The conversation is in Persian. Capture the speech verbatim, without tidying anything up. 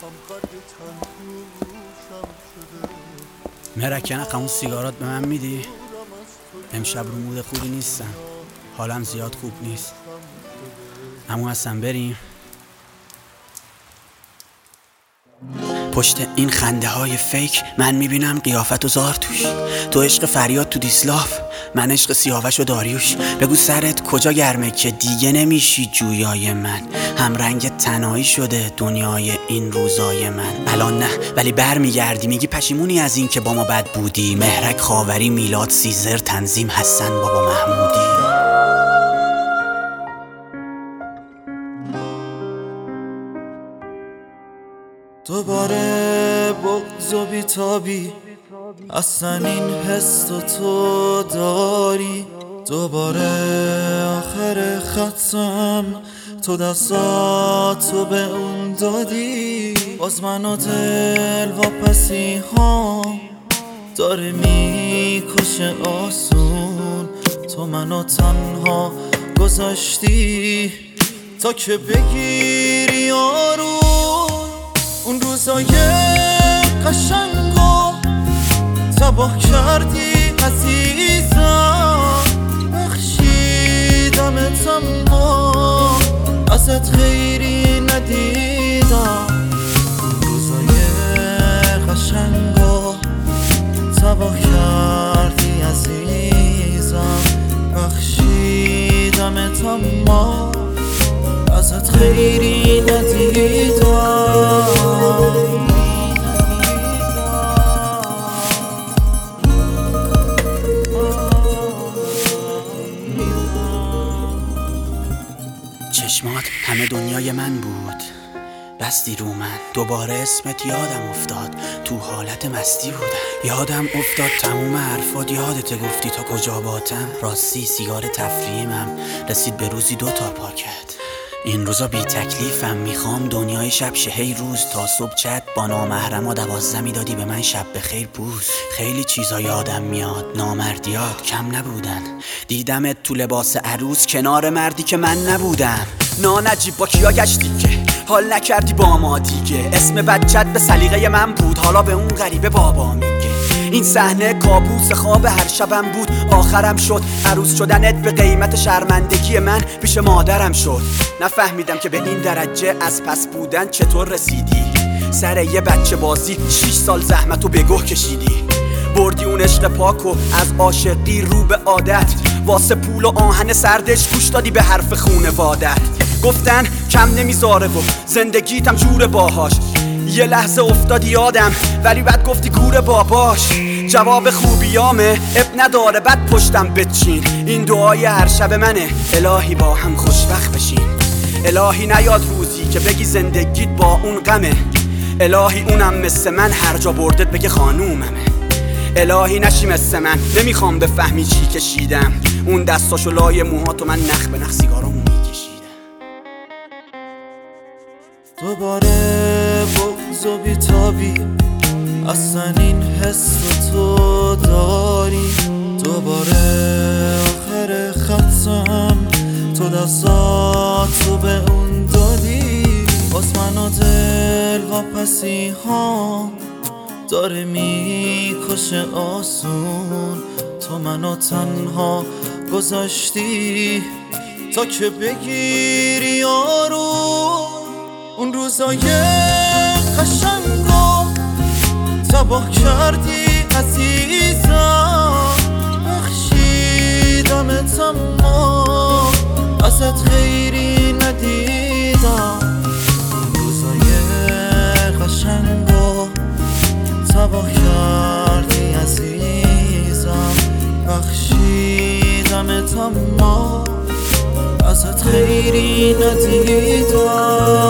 مرکنه اون سیگارات به من میدی؟ امشب رو مود خوبی نیستم، حالم زیاد خوب نیست. اما اصلا بریم. پشت این خنده های فیک من میبینم قیافت و زار توش. تو عشق فریاد تو دیسلاف، من عشق سیاوش و داریوش. بگو سرت کجا گرمه که دیگه نمیشی جویای من. هم رنگ تنهایی شده دنیای این روزای من. الان نه ولی بر میگردی میگی پشیمونی از این که با ما بد بودی. مهرک خاوری میلاد سیزر تنظیم حسن بابا محمودی. دوباره بغض و بیتابی، اصلا این حس تو داری. دوباره آخر ختم، تو دستاتو به اون دادی. باز من و دل واپسی ها داره میکشه آسون. تو منو تنها گذاشتی تا که بگیری آروم. اون روزای قشنگو تباه کردی عزیزم. بخشیدمت اما ازت خیری ندیدم. اون روزای قشنگو تباه کردی عزیزم. بخشیدمت اما ازت خیری ندیدم. چشمات همه دنیای من بود، بستی رو من. دوباره اسمت یادم افتاد، تو حالت مستی بودم. یادم افتاد تموم حرفات، یادت گفتی تا کجا باتم. راستی سیگار تفریحیم رسید به روزی دو تا پاکت. این روزا بی تکلیفم، میخوام دنیای شب شه هی روز. تا صبح چت با نامحرما دوازده میدادی به من شب بخیر بوس. خیلی چیزا یادم میاد، نامردیات کم نبودن. دیدمت تو لباس عروس کنار مردی که من نبودم. نانجیب با کیا گشتی که حال نکردی با ما دیگه. اسم بچت به سلیقه من بود، حالا به اون غریبه بابا میگه. این صحنه کابوس خواب هر شبم بود، آخرم شد. عروس شدنت به قیمت شرمندگی من پیش مادرم شد. نفهمیدم که به این درجه از پس بودن چطور رسیدی. سر یه بچه بازی شیش سال زحمتو به گوه کشیدی. بردی اون عشق پاکو از عاشقی رو به عادت. واسه پول و آهن سردش گوش دادی به حرف خونوادت. گفتن کم نمیذاره و زندگیتم جور باهاش. یه لحظه افتادی یادم ولی بعد گفتی گور باباش. جواب خوبیامه اب نداره بعد پشتم بچین. این دعای هر شب منه، الهی با هم خوشبخت بشین. الهی نیاد روزی که بگی زندگیت با اون غمه. الهی اونم مثل من هر جا بردت بگه خانوممه. الهی نشی مثل من، نمیخوام بفهمی چی کشیدم. اون دستاشو لای موهاتو من نخ به نخ سیگارامو میکشیدم. دوباره بغض و بیتابی، اصلا این حس تو داری. دوباره آخر ختم، تو دستاتو به اون دادی. باز من و دل واپسی ها داره میکشه آسون. تو منو تنها گذاشتی تا که بگیری آروم. اون روزای قشنگو تباه کردی عزیزم. بخشیدمت اما ازت خیری ندیدم. اون روزای قشنگو تباه کردی عزیزم. بخشیدمت اما ازت خیری ندیدم.